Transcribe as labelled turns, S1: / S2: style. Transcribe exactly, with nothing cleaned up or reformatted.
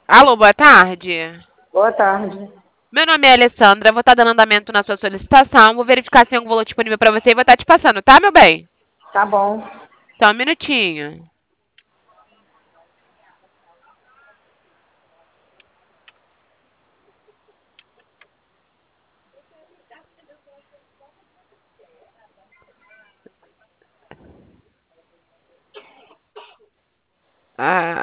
S1: Alô, boa tarde.
S2: Boa tarde.
S1: Meu nome é Alessandra, vou estar dando andamento na sua solicitação, vou verificar se tem algum valor disponível para você e vou estar te passando, tá, meu bem?
S2: Tá bom.
S1: Só um minutinho. Ah,